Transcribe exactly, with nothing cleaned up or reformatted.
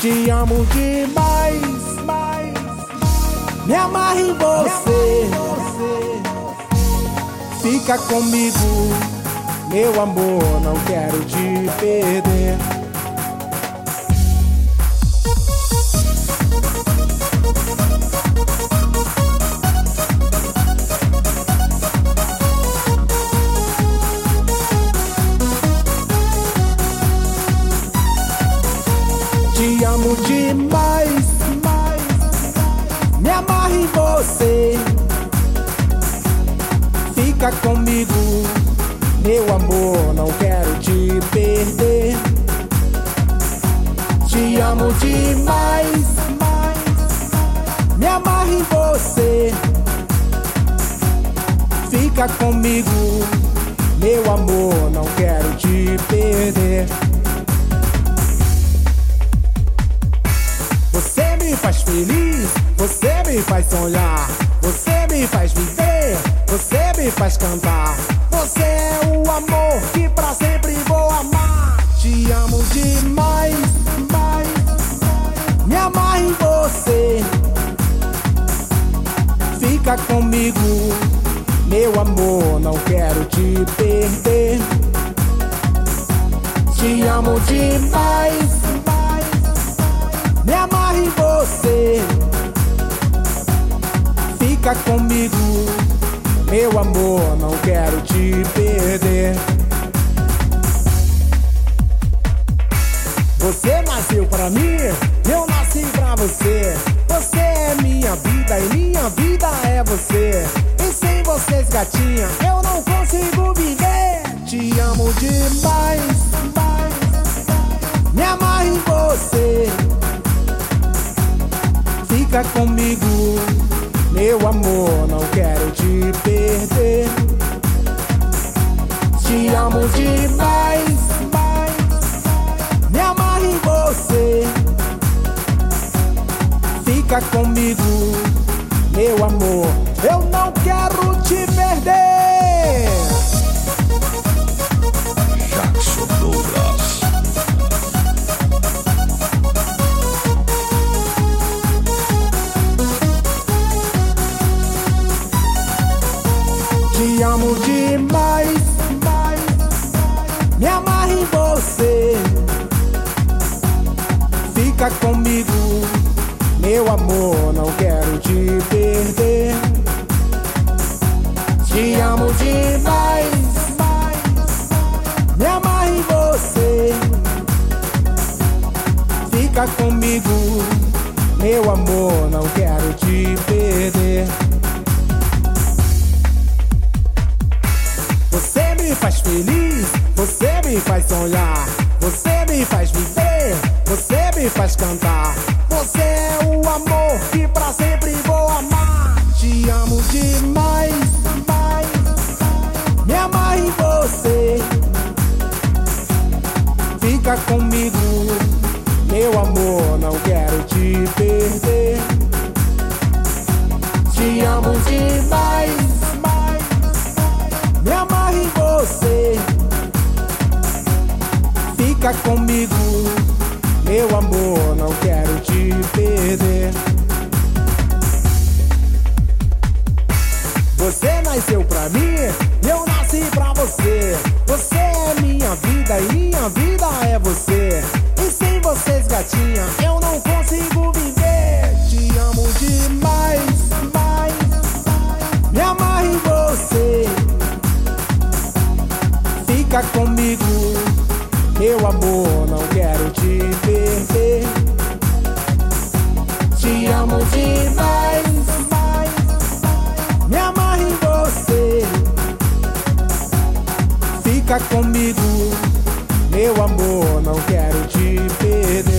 Te amo demais, mais. Me amarre em você. Fica comigo, meu amor, não quero te perder. Te amo demais, mais. Me amarre em você. Fica comigo, meu amor, não quero te perder. Te amo demais, mais. Me amarre em você. Fica comigo, meu amor, não quero te perder. Você me faz feliz, você me faz sonhar, você me faz viver, você me faz cantar. Você é o amor que pra sempre vou amar. Te amo demais, mais. Me amarre em você. Fica comigo, meu amor, não quero te perder. Te amo demais, mais. Me amarre em você. Fica comigo, meu amor, não quero te perder. Você nasceu pra mim, eu nasci pra você. Você é minha vida e minha vida é você. E sem vocês, gatinha, eu não consigo viver. Te amo demais, mais. Me amarre em você. Fica comigo, meu amor, não quero te perder. Te amo demais, mais. Me amarre em você. Fica comigo, meu amor, eu não quero te perder. Jackson Douglas. Te amo demais, mais. Me amarre em você. Fica comigo, meu amor, não quero te perder. Te amo demais, mais. Me amarre em você. Fica comigo, meu amor, não quero te perder. Você me faz feliz, você me faz sonhar, você me faz viver, você me faz cantar. Você é o amor que pra sempre vou amar. Te amo demais, mais. Me amarre em você. Fica comigo, meu amor, não quero te perder. Te amo demais, mais. Me amarre em você. Fica comigo, meu amor, não quero te perder. Você nasceu pra mim, eu nasci pra você. Você é minha vida e minha vida é você. E sem vocês, gatinha, eu não consigo viver. Te amo demais, mais. Me amarre em você. Fica comigo, meu amor, não quero te perder. Te amo demais, mais. Me amarre em você. Fica comigo, meu amor, não quero te perder.